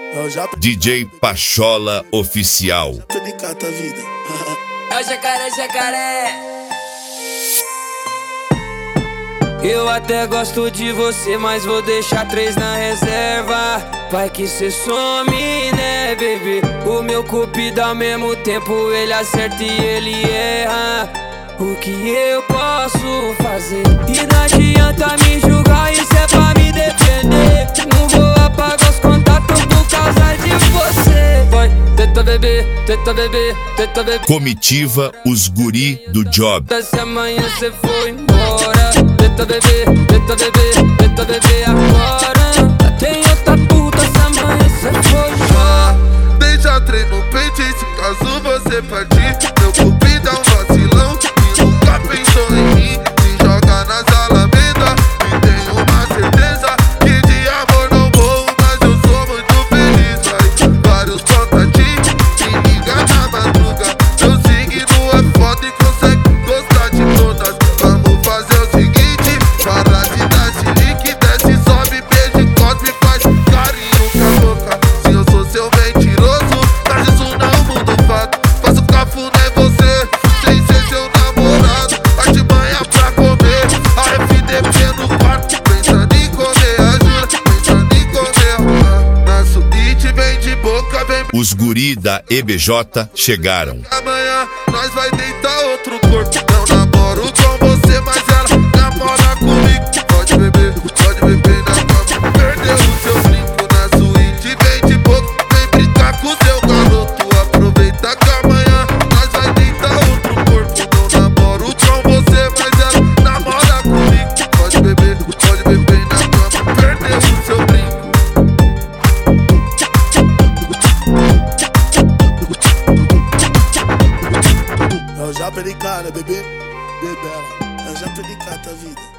DJ Pachola Oficial. É o jacaré, jacaré. Eu até gosto de você, mas vou deixar 3 na reserva. Vai que cê some, né, baby? O meu cupido ao mesmo tempo ele acerta e ele erra. O que eu posso fazer? E não adianta me julgar, isso é pra me defender. Não vou apagar os contatos por causa de você. Vai, tenta beber, tenta beber, tenta beber. Comitiva Os Guri do Job. Se amanhã cê for embora, tenta beber, tenta beber, tenta beber agora. Tem outra puta, se amanhã cê for embora. Deixa trem no peito e se caso você partir, meu cupido é um vacilão e nunca pensou em mim. Se joga nas alamedas e tenho uma certeza que de amor não vou, mas eu sou muito feliz. Vai, vários contatinhos, me liga na madruga. Seu signo é foda e consegue gostar de todas. Vamos fazer o seguinte, para de dar chilique, desce, sobe, beijo, cospe, faz carinho com a boca. Se eu sou seu mentiroso, mas isso não muda o fato. Faço cafuné em você, sem ser seu namorado. Artimanha pra comer, a FDP no quarto. Pensando em comer a Jura, pensando em comer na suíte, vem de boca, vem. Os guri da EBJ chegaram. Amanhã nós vai deitar outro corpo. Não namoro com você, mas ela namora comigo. Pode beber na cama. Perdeu o seu brinco na suíte, vem de boca, vem brincar com seu garoto. Aproveita que amanhã nós vai deitar outro corpo. Não namoro com você, mas ela namora comigo. Pode beber na cama. Perdeu o seu brinco. É o Japericana, bebê, bebela. É o Japericana, vida.